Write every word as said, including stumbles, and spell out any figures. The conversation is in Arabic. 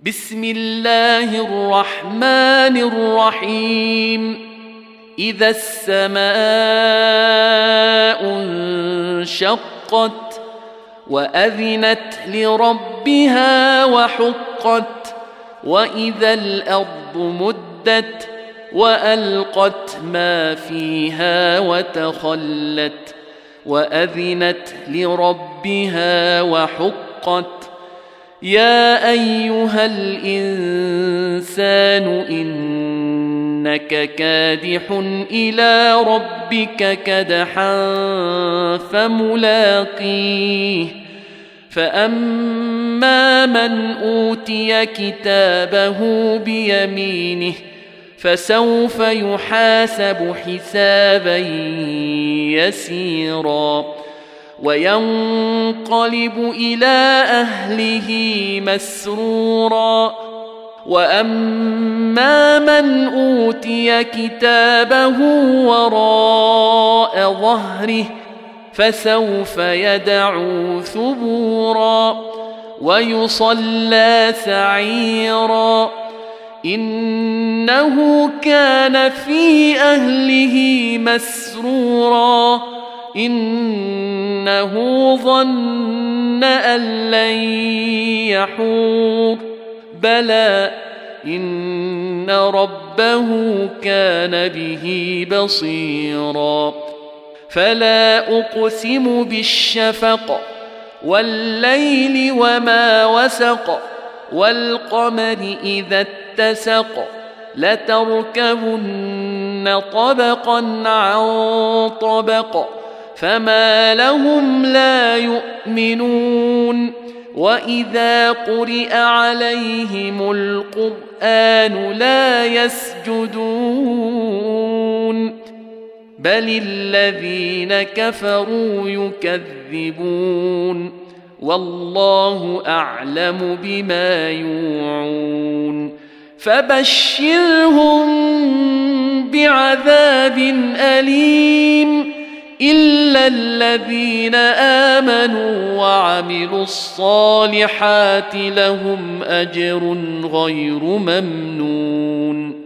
بسم الله الرحمن الرحيم إذا السماء انشقت وأذنت لربها وحقت وإذا الأرض مدت وألقت ما فيها وتخلت وأذنت لربها وحقت يا أيها الإنسان إنك كادح إلى ربك كدحا فملاقيه فأما من أوتي كتابه بيمينه فسوف يحاسب حسابا يسيرا وينقلب إلى أهله مسرورا وأما من أوتي كتابه وراء ظهره فسوف يدعو ثبورا ويصلى سعيرا إنه كان في أهله مسرورا إنه ظن أن لن يحور بلى إن ربه كان به بصيرا فلا أقسم بالشفق والليل وما وسق والقمر إذا اتسق لتركبن طبقا عن طبق فما لهم لا يؤمنون وإذا قرئ عليهم القرآن لا يسجدون بل الذين كفروا يكذبون والله أعلم بما يوعون فبشرهم بعذاب أليم إلا الذين آمنوا وعملوا الصالحات لهم أجر غير ممنون